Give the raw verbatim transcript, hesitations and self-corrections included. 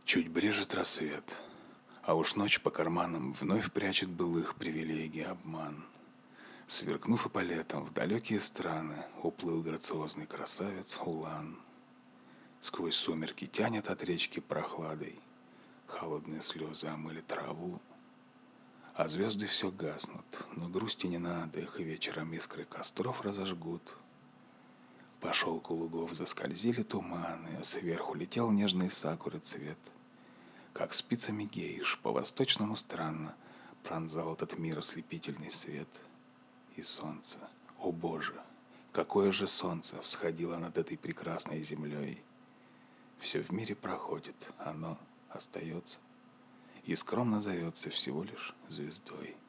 Чуть брежет рассвет, а уж ночь по карманам вновь прячет былых привилегий обман. Сверкнув эполетом в далекие страны, уплыл грациозный красавец Улан. Сквозь сумерки тянет от речки прохладой, холодные слезы омыли траву. А звезды все гаснут, но грусти не надо, их вечером искры костров разожгут. По шелку лугов заскользили туманы, а сверху летел нежный сакуры цвет. Как спицами гейш, по-восточному странно пронзал этот мир ослепительный свет. И солнце, о боже, какое же солнце всходило над этой прекрасной землей. Все в мире проходит, оно остается и скромно зовется всего лишь звездой.